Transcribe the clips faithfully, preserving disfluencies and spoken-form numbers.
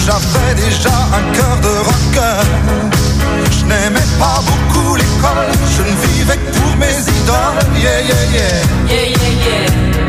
j'avais déjà un cœur de rocker. Je n'aimais pas beaucoup l'école, je ne vivais que pour mes idoles. Yeah, yeah, yeah. Yeah, yeah, yeah.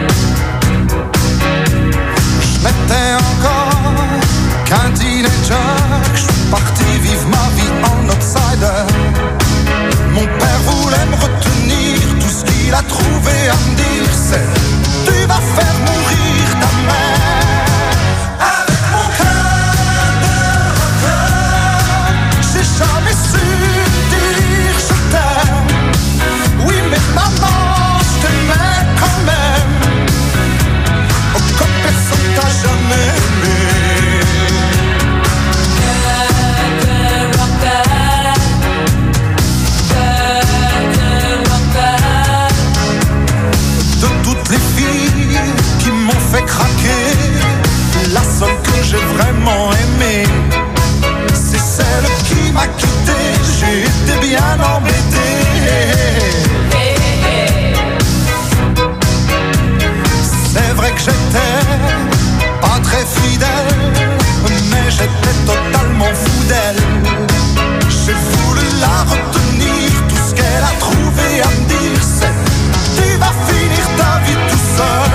Je n'étais encore qu'un teenager, je suis parti vivre ma vie en outsider. Mon père voulait me retenir, tout ce qu'il a trouvé à me dire c'est: tu vas faire mourir ta mère. Avec mon cœur de rocker, j'ai jamais su dire je t'aime. Oui mais maman, je t'aimais quand même. Oh, comme personne t'a jamais aimé. Fait craquer, la seule que j'ai vraiment aimée, c'est celle qui m'a quitté. J'ai été bien embêté. C'est vrai que j'étais pas très fidèle, mais j'étais totalement fou d'elle. J'ai voulu la retenir, tout ce qu'elle a trouvé à me dire c'est: tu vas finir ta vie tout seul.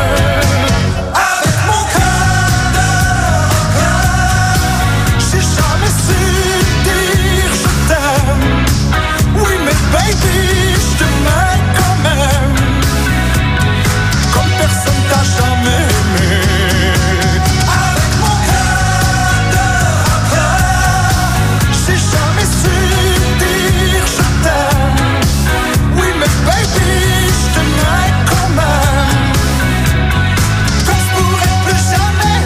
Baby, je t'aimais quand même, comme personne t'a jamais aimé. Avec mon cœur de rocker, j'ai jamais su dire je t'aime. Oui mais baby, je t'aimais quand même, comme je pourrais plus jamais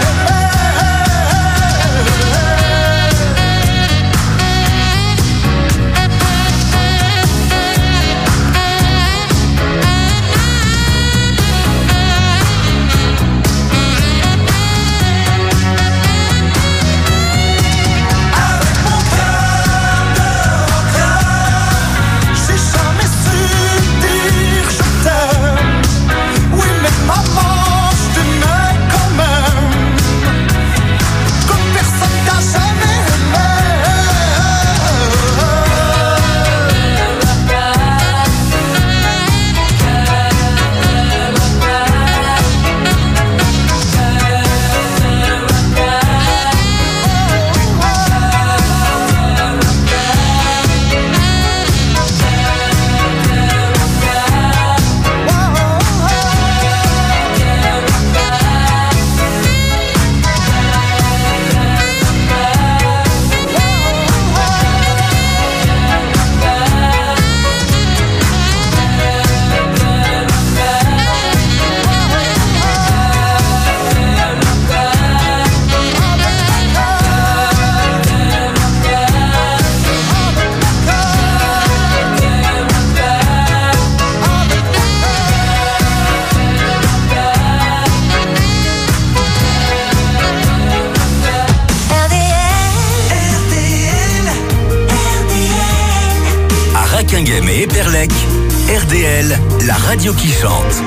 et Perlec, R D L, la radio qui chante.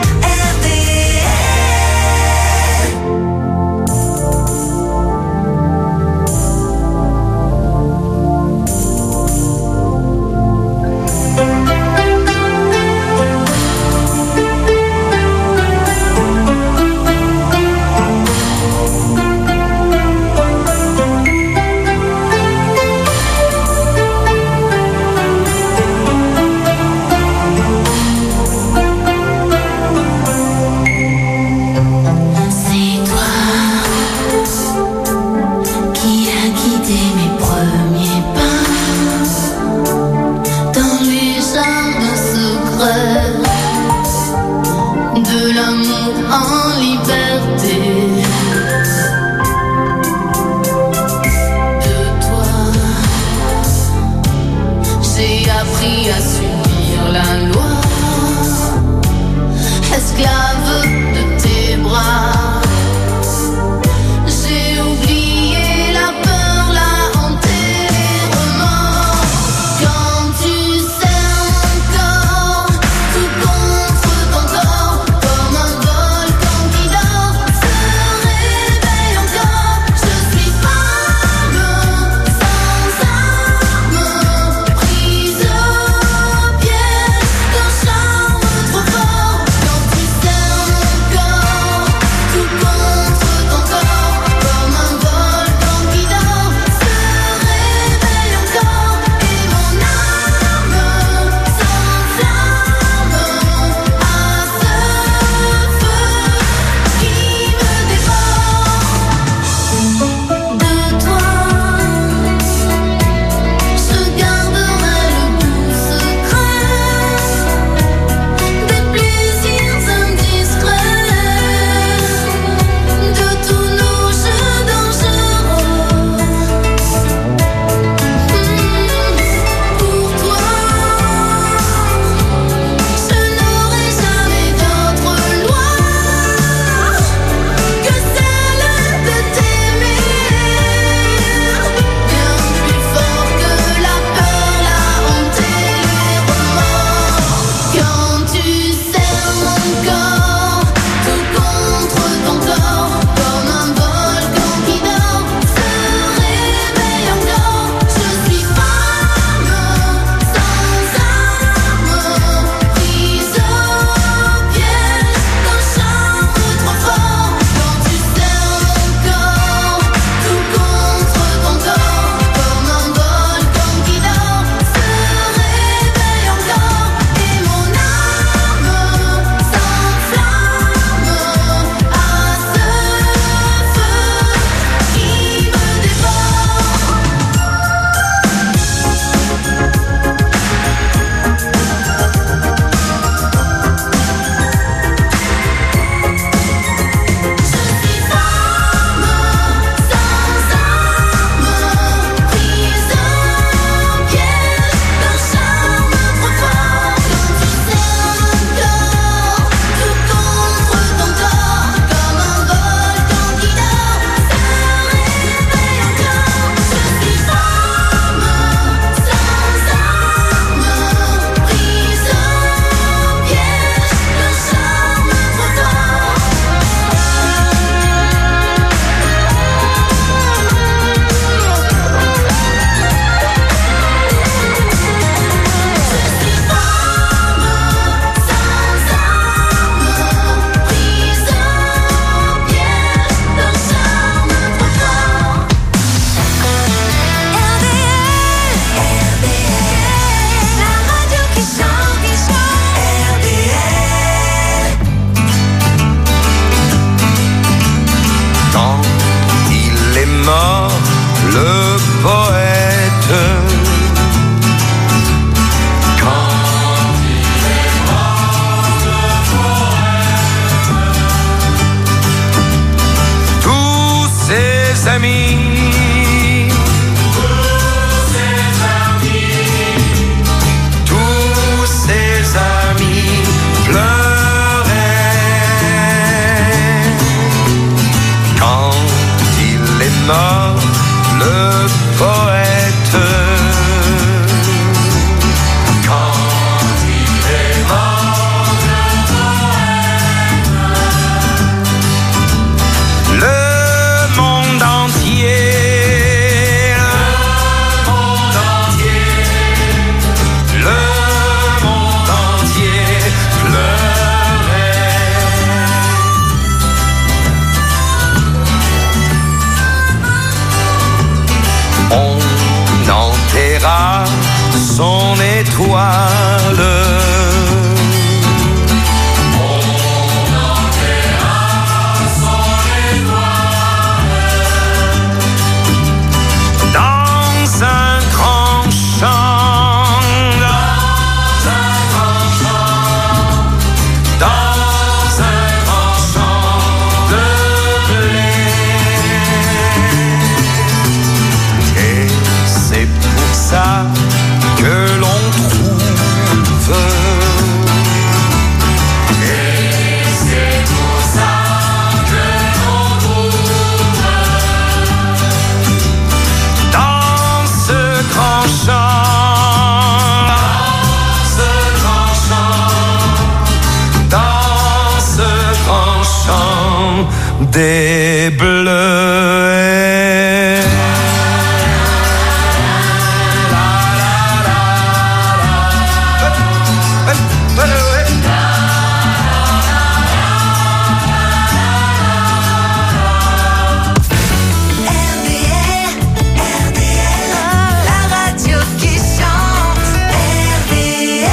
mort le poète. Quand il est mort le poète, tous ses amis, tous ses amis, tous ses amis pleuraient. Quand il est mort le poète, quand il est mort le poète, le monde entier, le monde entier, le monde entier pleurait. On enterra son étoile. On enterra son étoile dans un grand champ, dans un grand champ, dans un grand champ de blé. Et c'est pour ça que l'on trouve. Et c'est pour ça que l'on trouve dans ce grand champ, dans ce grand champ, dans ce grand champ des bleuets. La radio qui chante, R D L.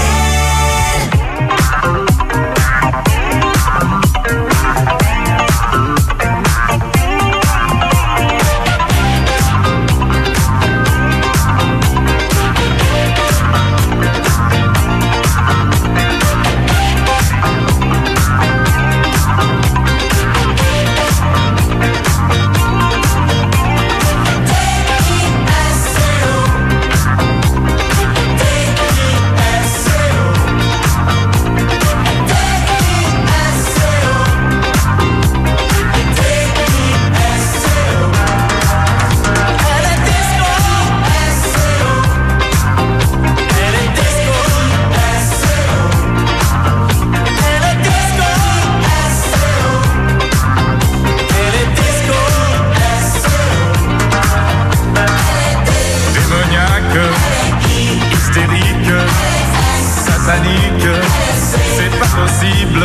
Démoniaque, hystérique, satanique, c'est pas possible.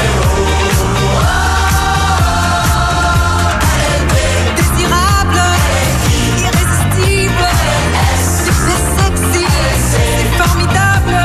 Désirable, irrésistible, super sexy, c'est formidable.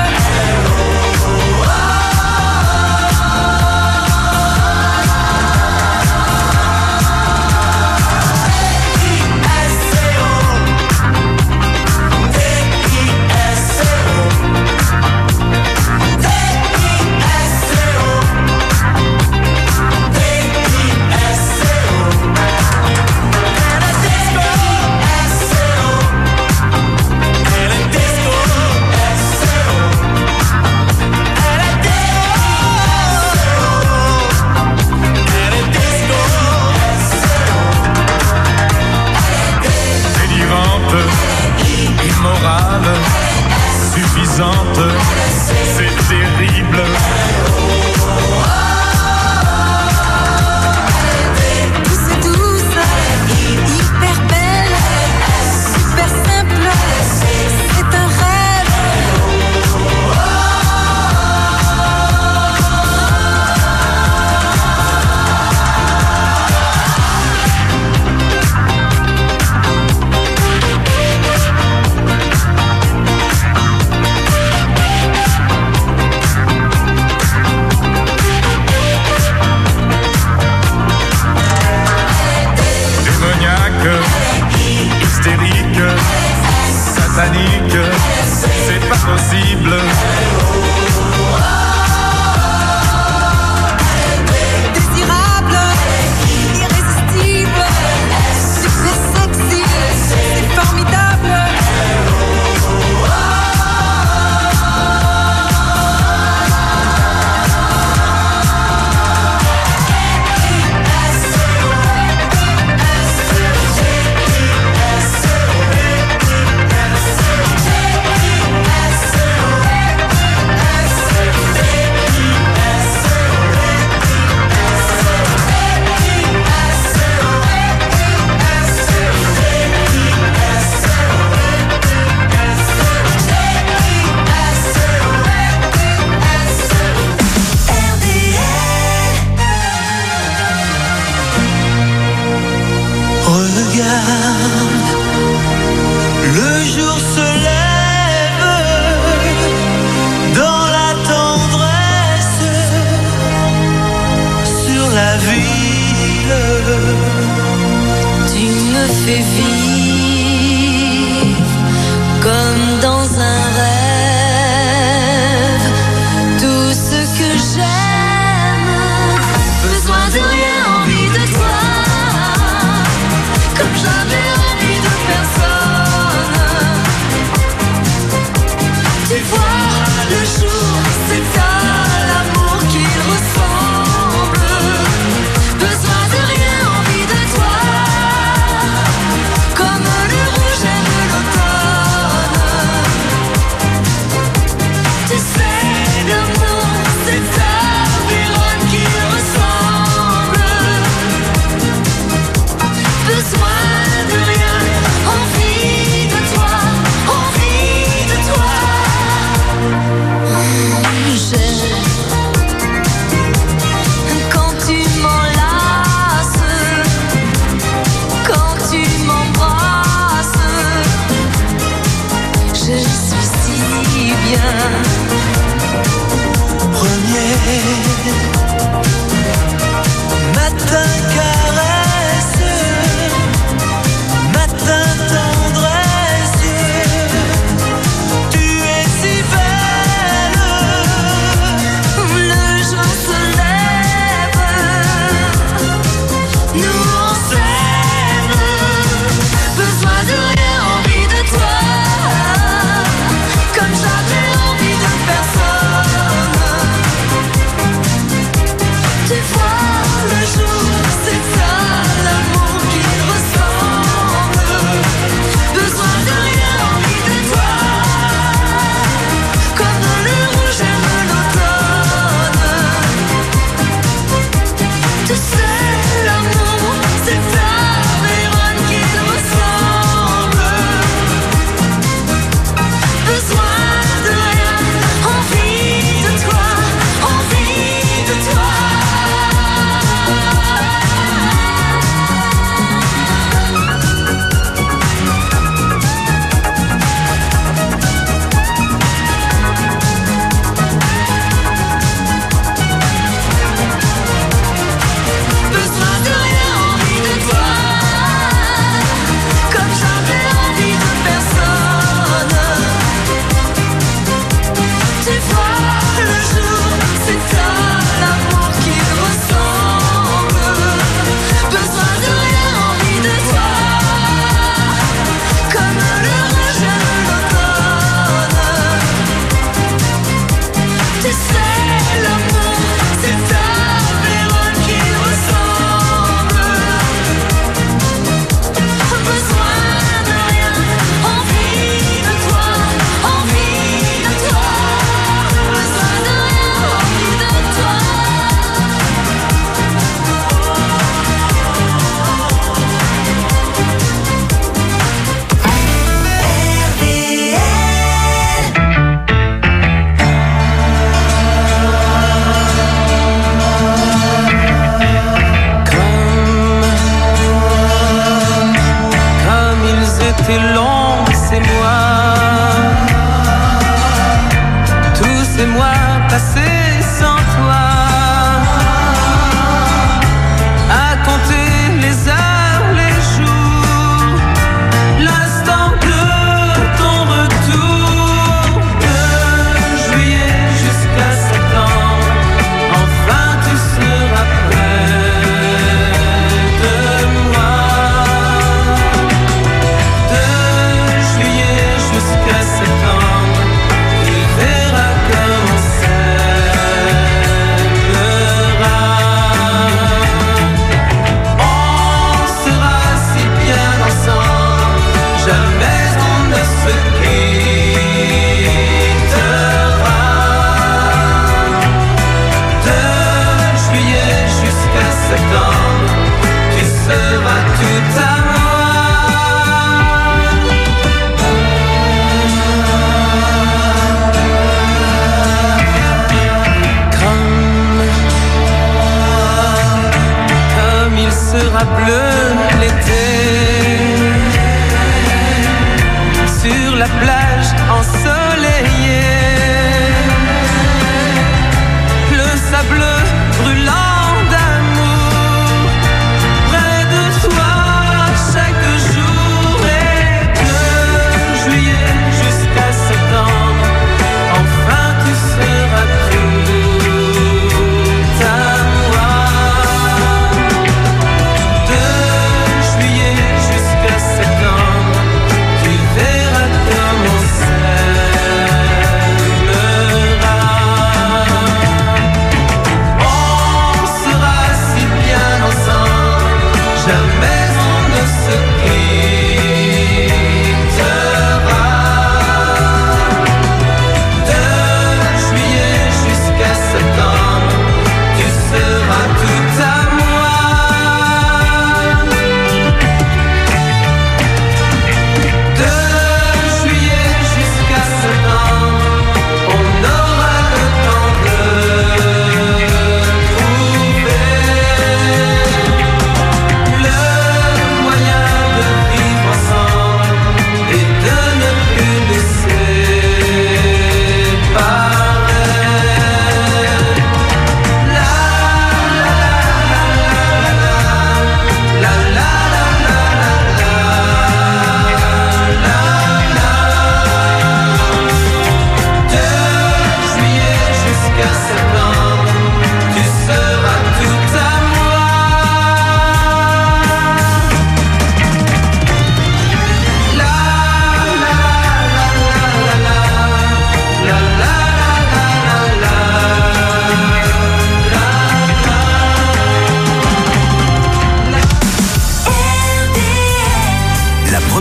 Délirante, immorale, suffisante, c'est terrible. Douce et douce, hyper belle, super simple, c'est un rêve. hystérique, satanique, c'est pas possible. Désirable, irrésistible, super sexy, c'est formidable. Le jour se lève dans la tendresse sur la ville. Tu me fais vivre comme dans un rêve. Tout ce que j'aime, besoin de rien, envie de toi. Comme j'avais envie de personne. Tu vois, le jour, c'est à l'amour qu'il ressemble. Besoin de rien, envie de toi. Comme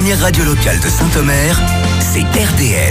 première radio locale de Saint-Omer, c'est R D L.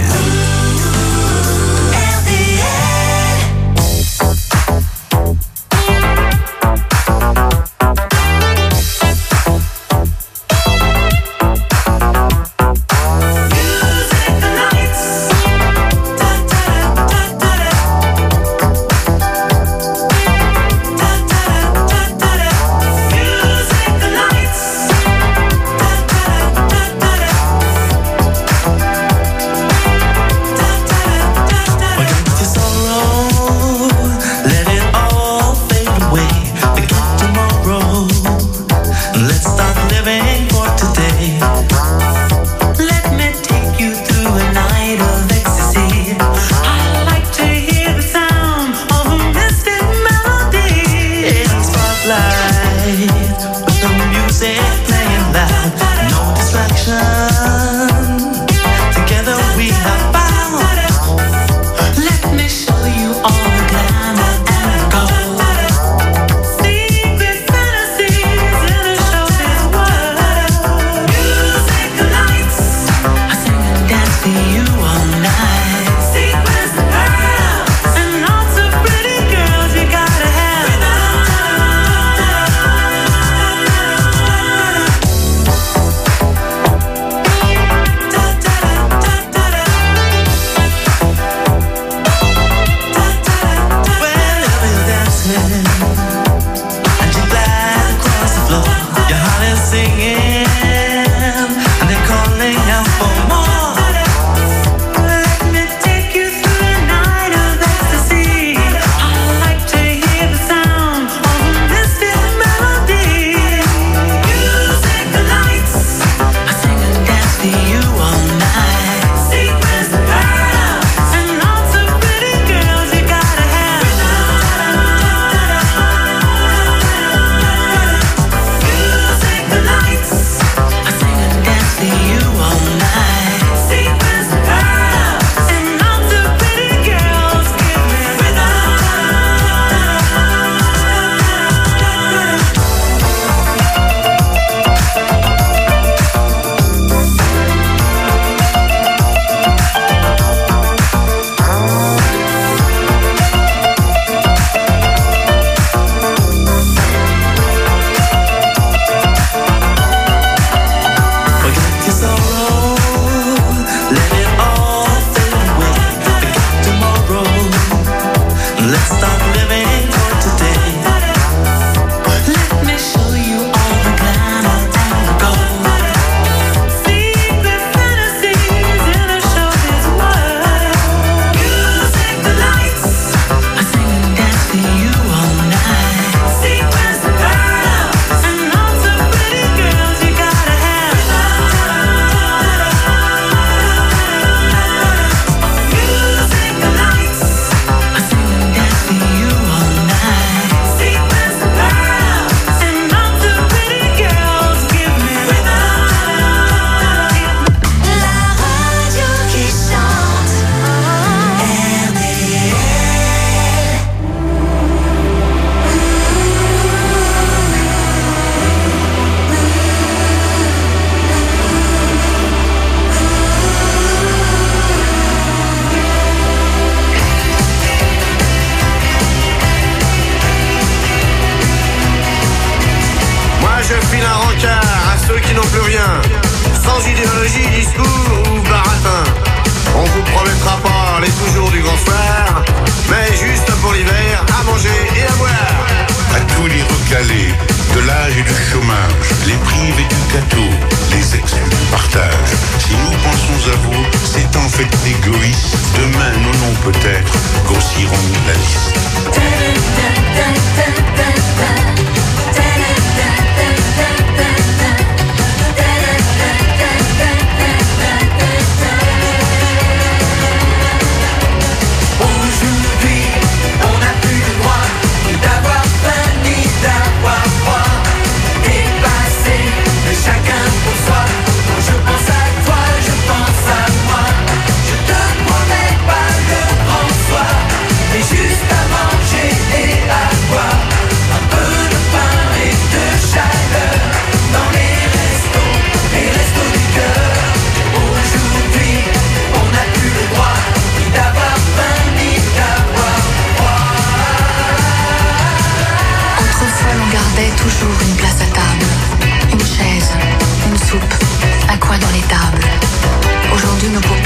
Juste à manger et à boire un peu de pain.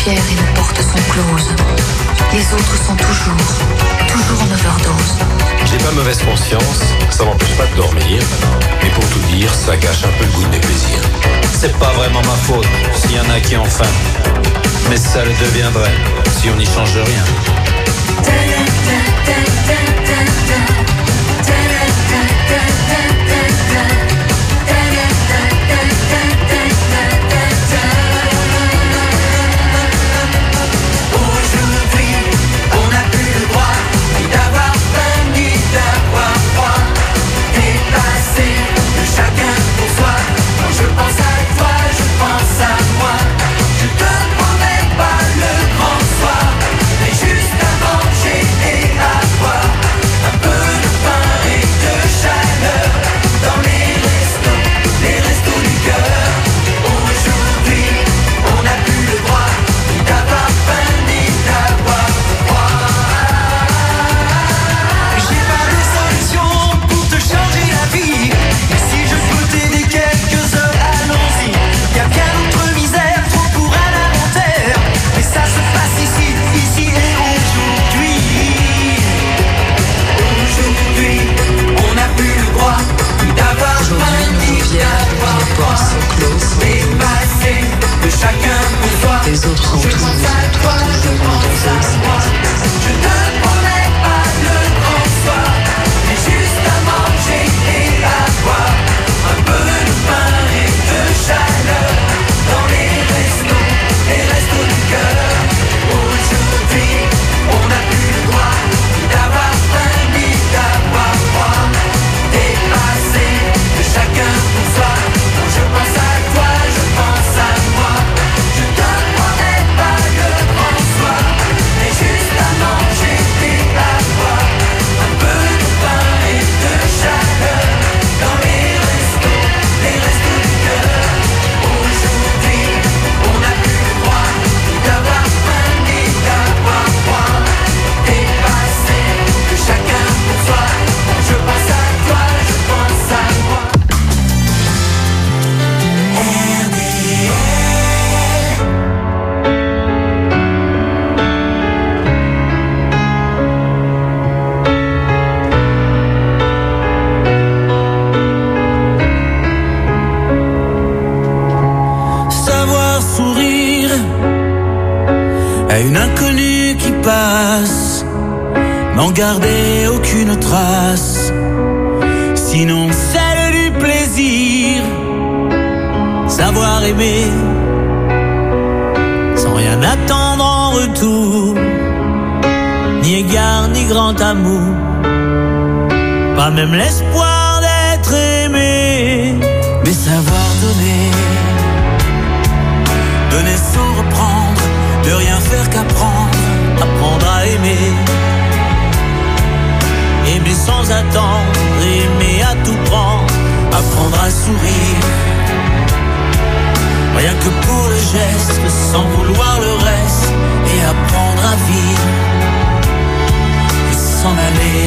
paupières et nos portes sont closes. Les autres sont toujours, toujours en overdose. J'ai pas mauvaise conscience, ça m'empêche pas de dormir. Mais pour tout dire, ça gâche un peu le goût de mes plaisirs. C'est pas vraiment ma faute s'il y en a qui ont faim. Mais ça le deviendrait si on n'y change rien. Les autres sont toujours, toujours en overdose. Je ne promets pas le grand soir, mais juste à manger et à boire. Un peu de pain et de chaleur dans les restos, les restos du cœur. Aujourd'hui, on n'a plus le droit ni d'avoir faim ni d'avoir froid. Dépassé de chacun pour soi. Quand je pense à toi, je pense à moi. Je te promets pas le grand soir, mais juste à manger et à boire. Un peu de pain et de chaleur dans les restos, les restos du cœur. Aujourd'hui, on n'a plus le droit ni d'avoir faim ni d'avoir froid. Dépassé de chacun pour soi. Quand je pense à toi, je pense à moi. R D L. Savoir sourire à une inconnue qui passe, n'en garder aucune trace, sinon celle du plaisir. Savoir aimer sans rien attendre en retour, ni égard ni grand amour, pas même l'espoir d'être aimé, mais savoir donner. Donner sans reprendre, de rien faire qu'apprendre, apprendre à aimer. Aimer sans attendre, aimer à tout prendre, apprendre à sourire. Rien que pour le geste, sans vouloir le reste, et apprendre à vivre, et s'en aller.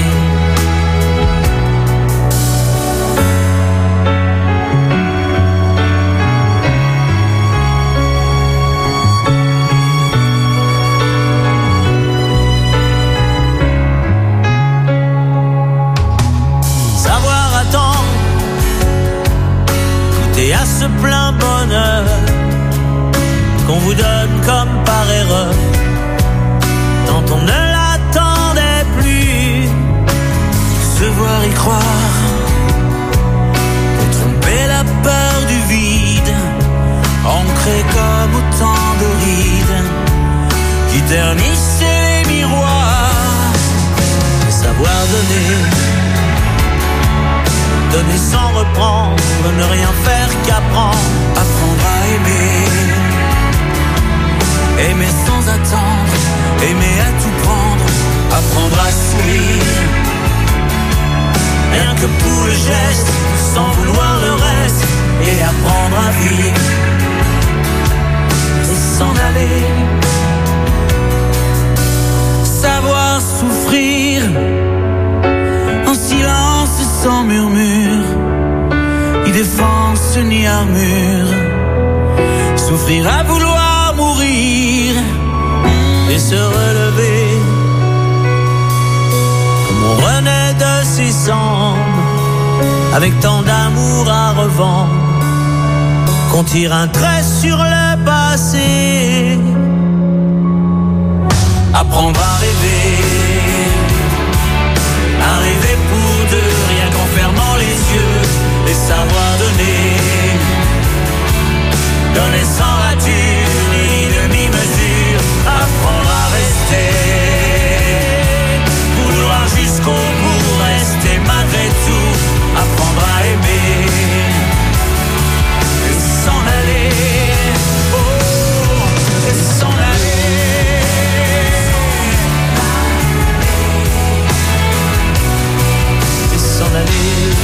Et à ce plein bonheur qu'on vous donne comme par erreur, quand on ne l'attendait plus, se voir y croire, pour tromper la peur du vide, ancré comme autant de rides qui ternissaient les miroirs. Et savoir donner, donner sans reprendre, ne rien faire qu'apprendre, apprendre à aimer. Aimer sans attendre, aimer à tout prendre, apprendre à sourire. Rien que pour le geste, sans vouloir le reste, et apprendre à vivre, et s'en aller. Savoir souffrir en silence sans murmure, ni défense ni armure. Souffrir à vouloir mourir, et se relever. Comme on renaît de ses cendres, avec tant d'amour à revendre, qu'on tire un trait sur le passé. Apprendre à rêver, à rêver pour deux, rien qu'en fermant les yeux, et savoir donner, donner sans rature, ni demi-mesure. Apprendre à rester, vouloir jusqu'au bout, rester malgré tout. Apprendre à aimer et s'en aller, oh, et s'en aller, et s'en aller.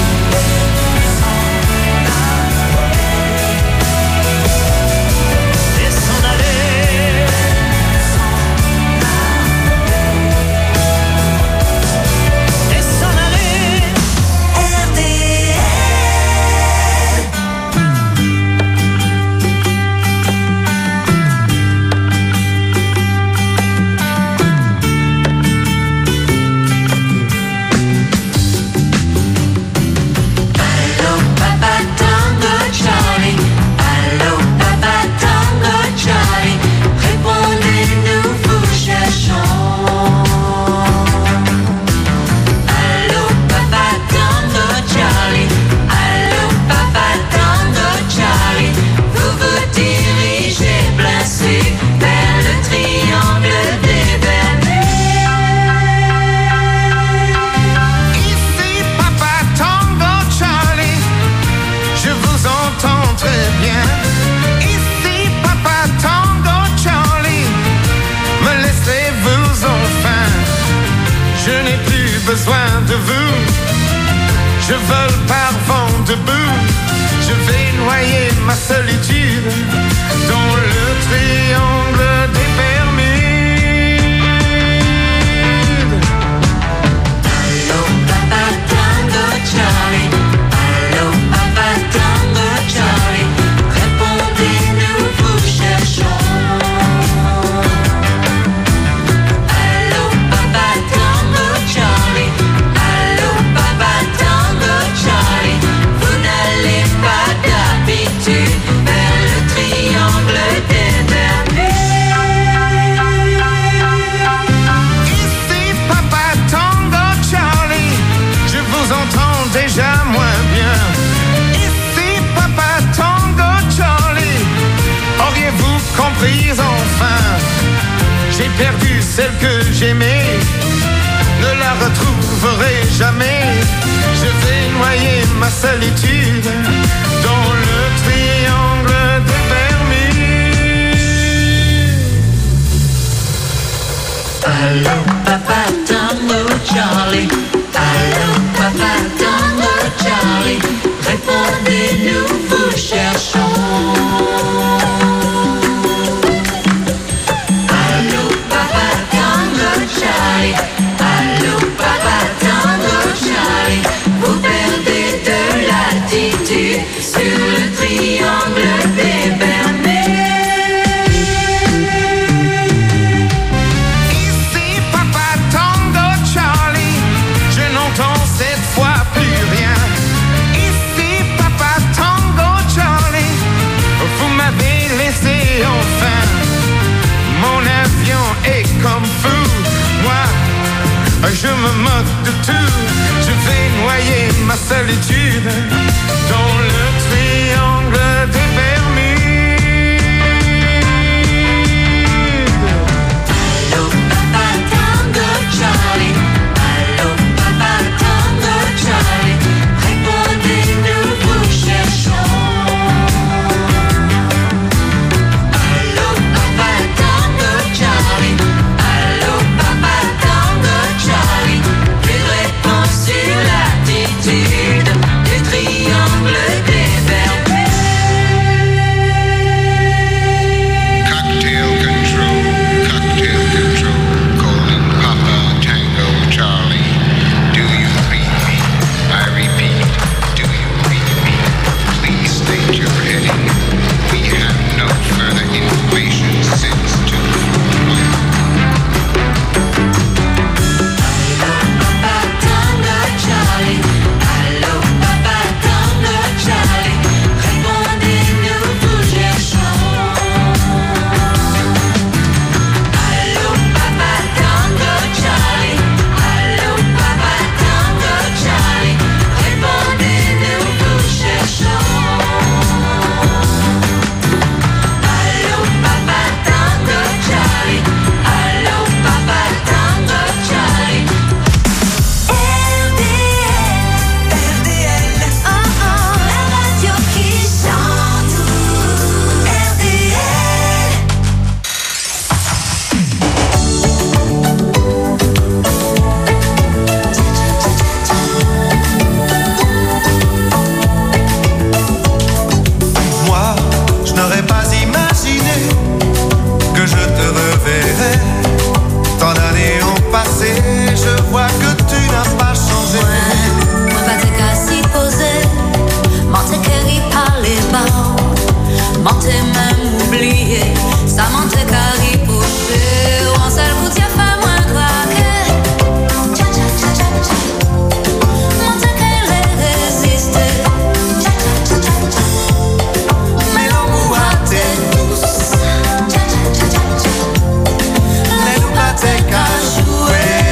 Besoin de vous, je vole par vent debout, je vais noyer ma solitude dans le triangle des Bermudes. Allô papa tango Charlie, allô papa tango Charlie, répondez-nous, vous cherchons. Déjà moins bien. Ici papa tango Charlie, auriez-vous compris enfin? J'ai perdu celle que j'aimais, ne la retrouverai jamais. Je vais noyer ma solitude dans le triangle des Bermudes. Allô papa tango Charlie, allô papa tango Charlie, répondez-nous, vous cherchons. Allô papa tango Charlie, allô papa tango Charlie, vous perdez de l'altitude sur le triangle des Bermudes. Enfin, mon avion est comme fou. Moi, je me moque de tout. Je vais noyer ma solitude dans le triangle des Bermudes. Allô papa tango Charlie, allô papa tango Charlie, répondez-nous, vous cherchons. Sur l'attitude du triangle des Bermudes. m'oublier. Ça monte carré poché. En seul coup, t'y a fait moins craquer. Tcha tcha tcha tcha tcha. Monte qu'elle est résistée. Tcha tcha tcha tcha tcha. Mais l'amour a été douce. Tcha tcha tcha tcha tcha. Les loups battaient qu'à jouer.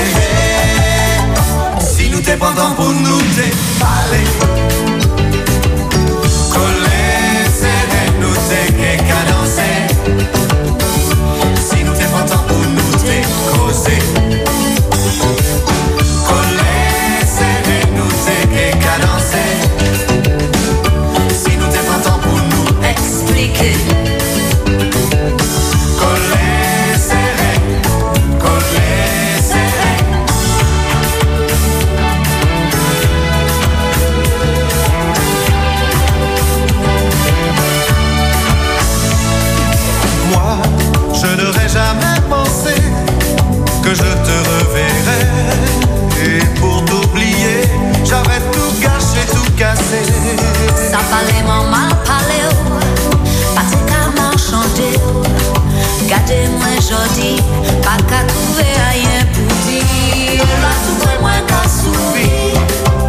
Si nous t'es pas temps pour nous déballer. Si nous t'es pas temps pour nous décauser. Coller, serrer, nous t'es cadencer. Si nous t'es pas temps pour nous expliquer. Coller, serrer, coller, serrer. Moi, je n'aurais jamais pensé que je te reverrais. Et pour t'oublier, j'avais tout gâché, tout cassé. Ça fallait m'en mal parler, pas de qu'à m'enchanter. Gardez-moi jodi, pas qu'à trouver rien pour dire. Là, tout est moins qu'à sourire.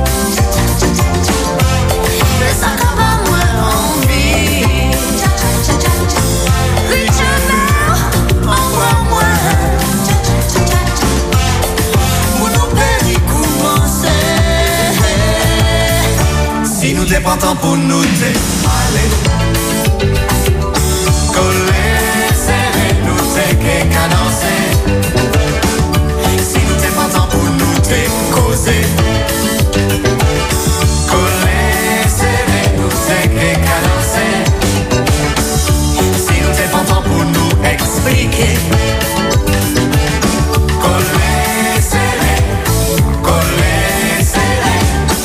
Mais ça n'a pas moins envie. Richard, envoie-moi. Pour nous périr commencer. Si nous t'es pas temps pour nous déballer. Coller, serrer, nous t'es cadencer. Si nous t'es pas temps pour nous décauser. Coller, serrer, nous t'es cadencer. Si nous t'es pas temps pour nous expliquer. Coller, serrer, coller, serrer.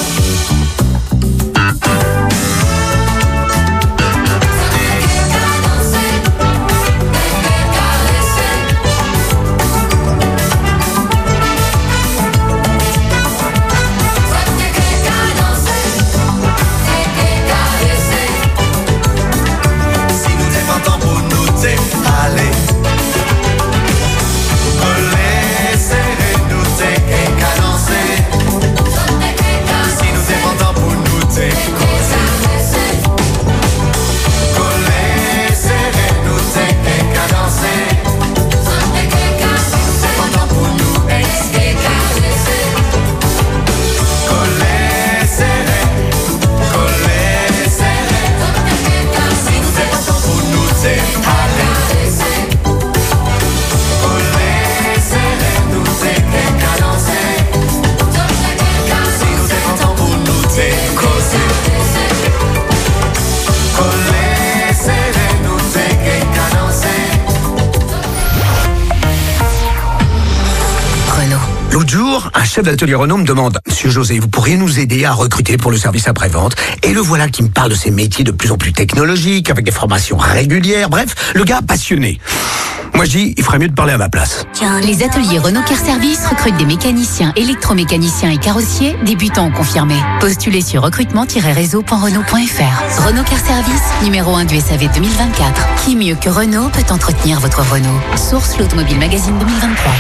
L'autre jour, un chef d'atelier Renault me demande « Monsieur José, vous pourriez nous aider à recruter pour le service après-vente ?» Et le voilà qui me parle de ces métiers de plus en plus technologiques, avec des formations régulières, bref, le gars passionné. Moi je dis, il ferait mieux de parler à ma place. Tiens, les ateliers Renault Care Service recrutent des mécaniciens, électromécaniciens et carrossiers, débutants ou confirmés. Postulez sur recrutement tiret réseau point renault point f r. Renault Care Service, numéro un du S A V deux mille vingt-quatre. Qui mieux que Renault peut entretenir votre Renault? Source l'Automobile Magazine deux mille vingt-trois.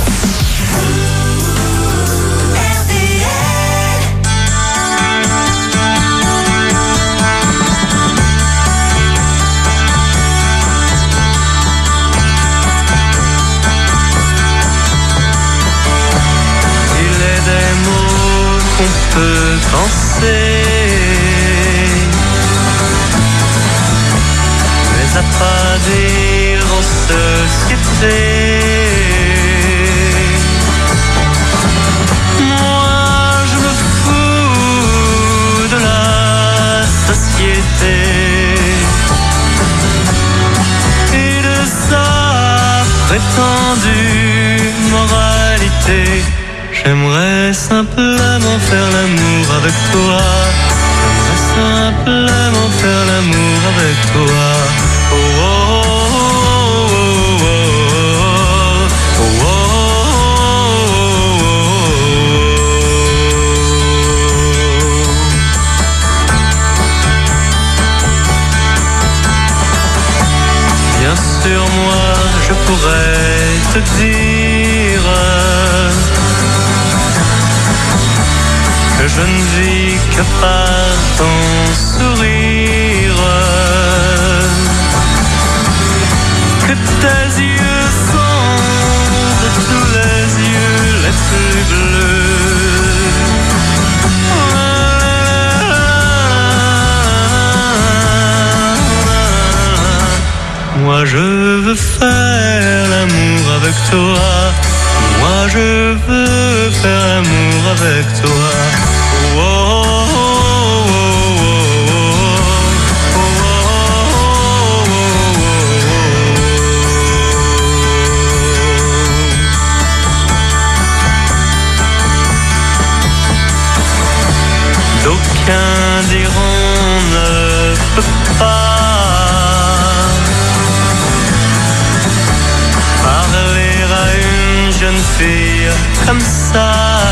On peut penser, mais à pas dire en société. Moi je me fous de la société et de sa prétendue moralité. J'aimerais simplement faire l'amour avec toi. J'aimerais simplement faire l'amour avec toi. Oh, oh, oh, oh, oh, oh, oh, oh. sur moi, je pourrais te dire que je ne vis que par ton sourire, que tes yeux sont de tous les yeux les plus bleus. Moi je veux faire l'amour avec toi, moi je veux faire l'amour avec toi. Oh, oh, oh, oh, oh, oh, oh. D'aucuns diront ne peut pas parler à une jeune fille comme ça.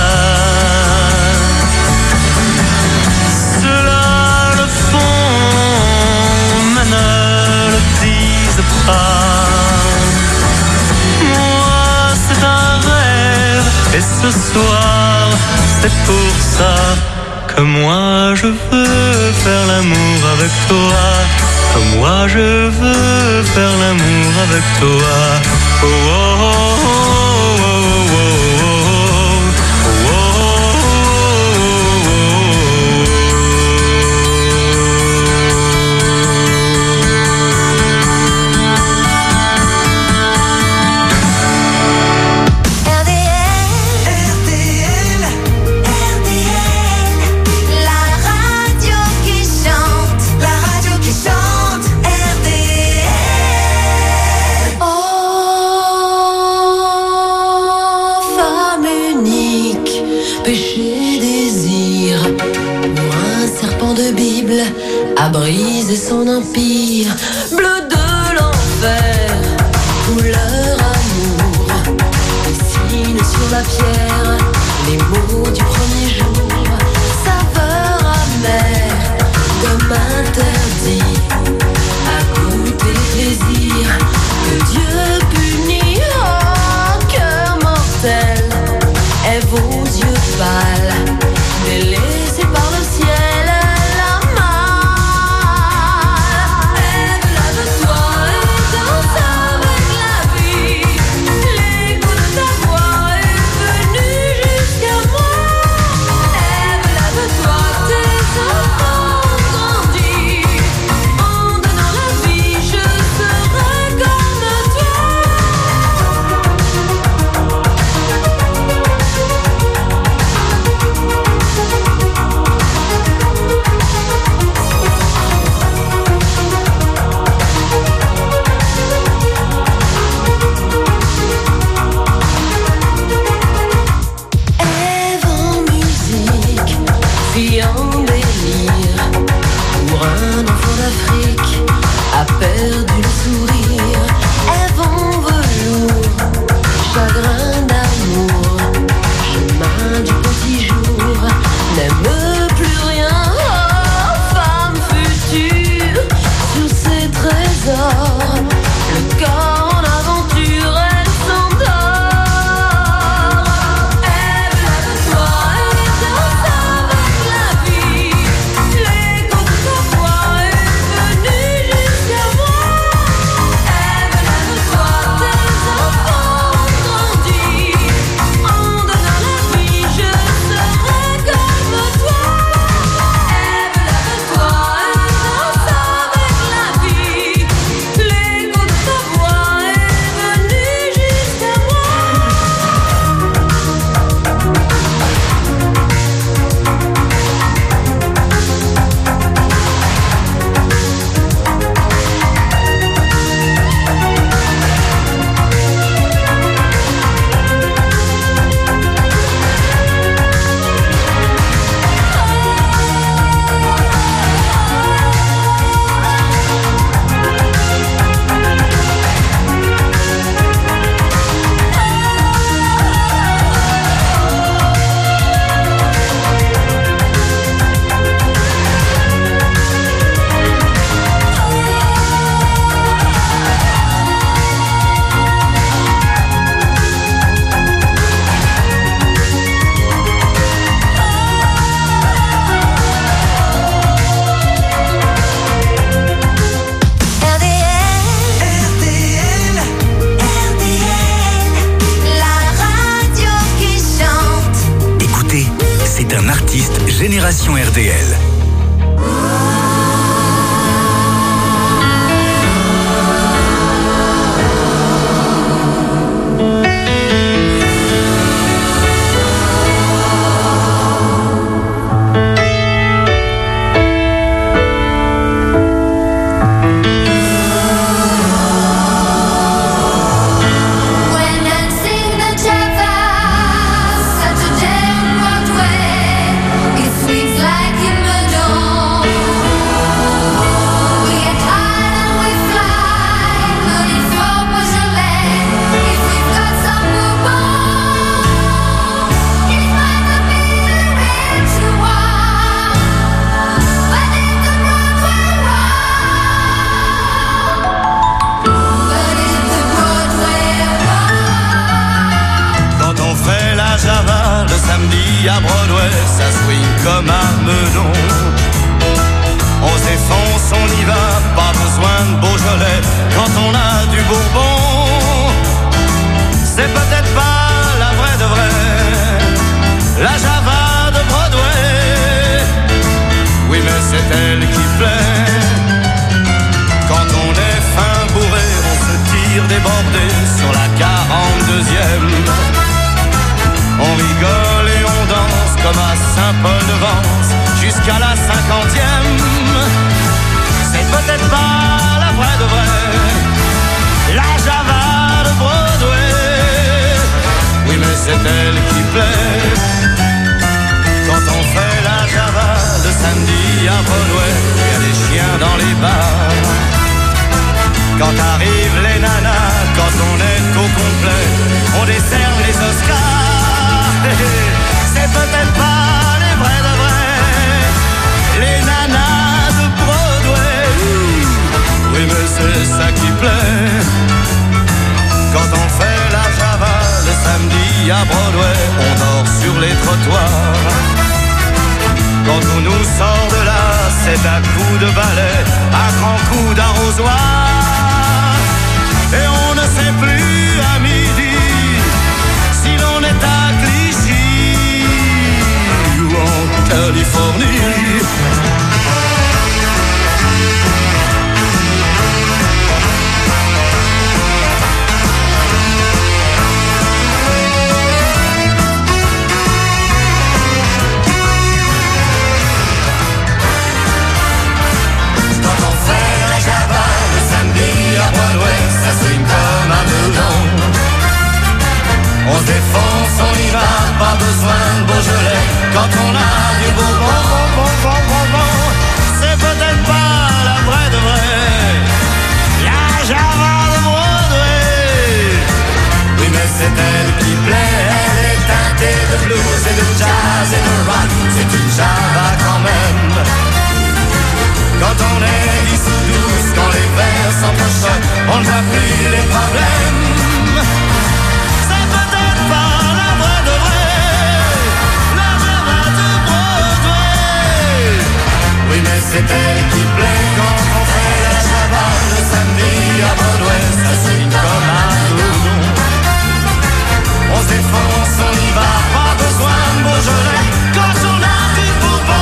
Cela le font, mais ne le disent pas. Moi c'est un rêve, et ce soir c'est pour ça que moi je veux faire l'amour avec toi. Moi je veux faire l'amour avec toi. Oh, oh, oh, oh, oh, oh, oh, oh, a brisé son empire, bleu de l'enfer, couleur amour, dessine sur la pierre les mots du premier jour, saveur amère, comme interdit, à goûter le plaisir que Dieu punit. Oh, cœur mortel, et vos yeux pâles, délaissés par le ciel. Moi comme à Meudon. On s'effonce, on y va, pas besoin de Beaujolais quand on a du Bourbon. C'est peut-être pas la vraie de vraie, la Java de Broadway. Oui, mais c'est elle qui plaît. Quand on est fin bourré, on se tire débordé sur la quarante-deuxième. On rigole et on danse comme à Saint-Paul-de-Vence jusqu'à la cinquantième. C'est peut-être pas la vraie de vraie, la Java de Broadway. Oui, mais c'est elle qui plaît. Quand on fait la Java le samedi à Broadway, il y a des chiens dans les bars. Quand arrivent les nanas, quand on est au complet, on décerne les Oscars. C'est peut-être pas les vrais de vrais, les nanas de Broadway. Oui, mais c'est ça qui plaît. Quand on fait la Java le samedi à Broadway, on dort sur les trottoirs. Quand on nous sort de là, c'est à coups de balai, à grands coups d'arrosoir. Et on ne sait plus à midi si l'on est à Clichy ou en Californie. À Broadway, ça swing comme un melon. On se défonce, on y va, pas besoin de Beaujolais quand on a du Bourbon. Bon, bon, bon, bon, bon. C'est peut-être pas la vraie de vraie, la Java de Broadway. Oui, mais c'est elle qui plaît, elle est teintée de blues et de jazz et de rock. C'est une Java quand même. Quand on est dix ou douze, quand les verres s'entrechoquent, on ne voit plus les problèmes. C'est peut-être pas la vraie de vraie, la Java de Broadway. Oui, mais c'est elle qui plaît quand on fait la Java le samedi à Broadway. Ça swing comme un boudon. On se défonce, on y va, pas besoin de Beaujolais quand on a du Bourbon.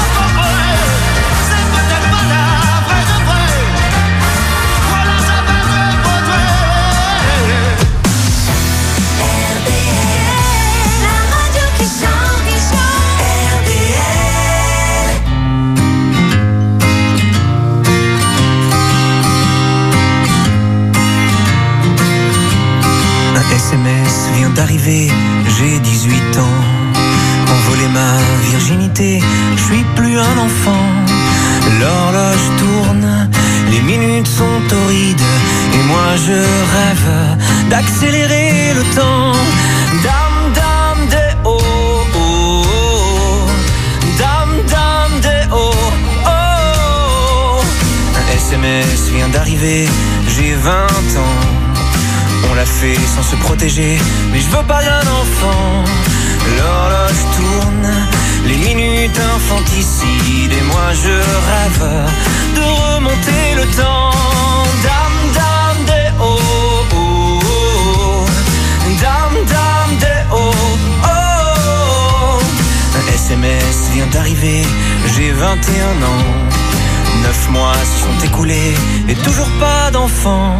S M S vient d'arriver, j'ai dix-huit ans. On volait ma virginité, je suis plus un enfant. L'horloge tourne, les minutes sont torrides, et moi je rêve d'accélérer le temps. Dame, dame, des oh, oh, oh. Dame, dame, des oh, oh, oh. Un S M S vient d'arriver, j'ai vingt ans. On l'a fait sans se protéger, mais je veux pas d'un enfant. L'horloge tourne, les minutes infanticides, et moi je rêve de remonter le temps. Dame, dame, des oh, oh, oh. Dame, dame, des oh, oh, oh. Un S M S vient d'arriver, j'ai vingt et un ans. Neuf mois se sont écoulés, et toujours pas d'enfant.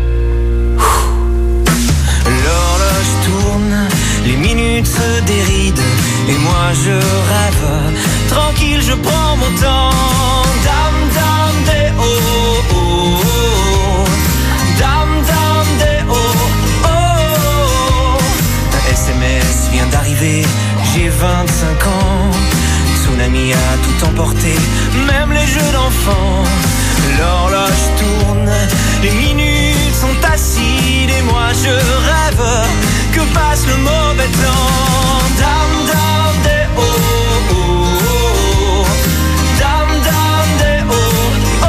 L'horloge tourne, les minutes se dérident, et moi je rêve, tranquille je prends mon temps. Dame, dame, des oh, oh, oh. Dame, dame, des oh, oh, oh. Un S M S vient d'arriver, j'ai vingt-cinq ans. Tsunami a tout emporté, même les jeux d'enfants. L'horloge tourne, les minutes sont acides, et moi je rêve que passe le mauvais temps. Dame, dame, des oh, oh, oh. Dame, dame, des oh, oh,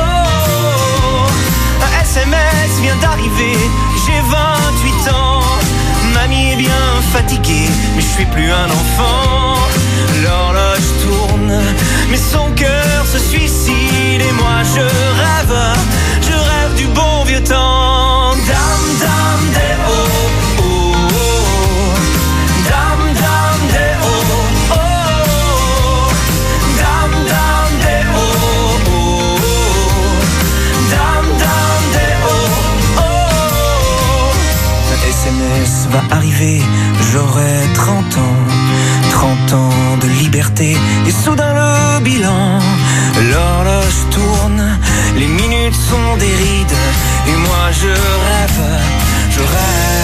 oh. Un S M S vient d'arriver, j'ai vingt-huit ans. ami est bien fatigué, mais je suis plus un enfant. L'horloge tourne, mais son cœur se suicide. Et moi je rêve, je rêve du bon vieux temps. Dam dam des oh oh oh. Dam dam des oh oh. Dam dam des oh oh. Dam dam des oh oh. Un S M S va arriver, j'aurai trente ans. Trente ans de liberté et soudain le bilan. L'horloge tourne, les minutes sont des rides. Et moi je rêve, je rêve